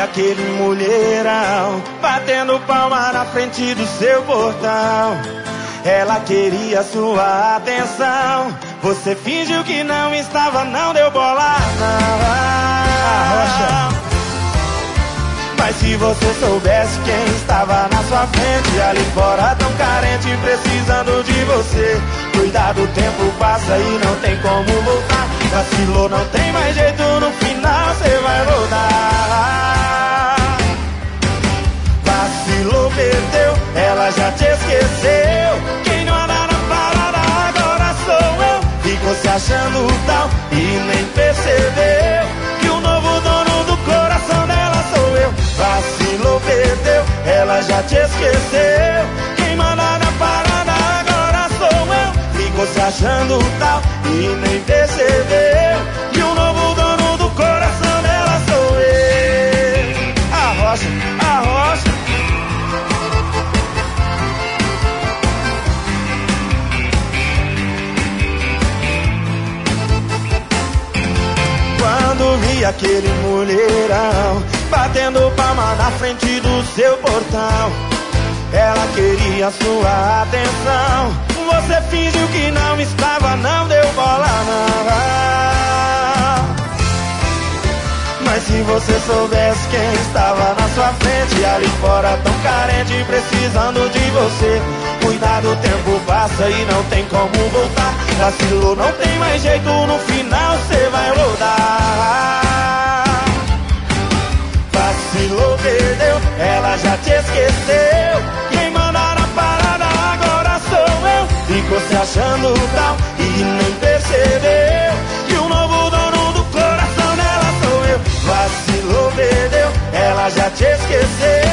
aquele mulherão batendo palma na frente do seu portão. Ela queria sua atenção, você fingiu que não estava, não deu bola, não. Mas se você soubesse quem estava na sua frente, ali fora tão carente, precisando de você. Cuidado, o tempo passa e não tem como voltar. Vacilou, não tem mais jeito, no final você vai rodar. Vacilou, perdeu, ela já te esqueceu. Quem não anda na parada agora sou eu. Ficou se achando tal e nem percebeu que o novo dono do coração dela sou eu. Vacilou, perdeu, ela já te esqueceu. Quem manda na parada agora sou eu. Ficou se achando tal e nem percebeu que o novo dono do coração dela sou eu. Arrocha, arrocha. Quando vi aquele mulherão batendo palma na frente do seu portão, ela queria sua atenção, você fingiu que não estava, não deu bola, não. Mas se você soubesse quem estava na sua frente, ali fora tão carente, precisando de você. Cuidado, o tempo passa e não tem como voltar. Vacilou, não tem mais jeito, no final você vai rodar. Vacilou, perdeu, ela já te esqueceu. Quem manda na parada agora sou eu. Ficou se achando tal e nem percebeu que o novo dono do coração dela sou eu. Vacilou, perdeu, ela já te esqueceu.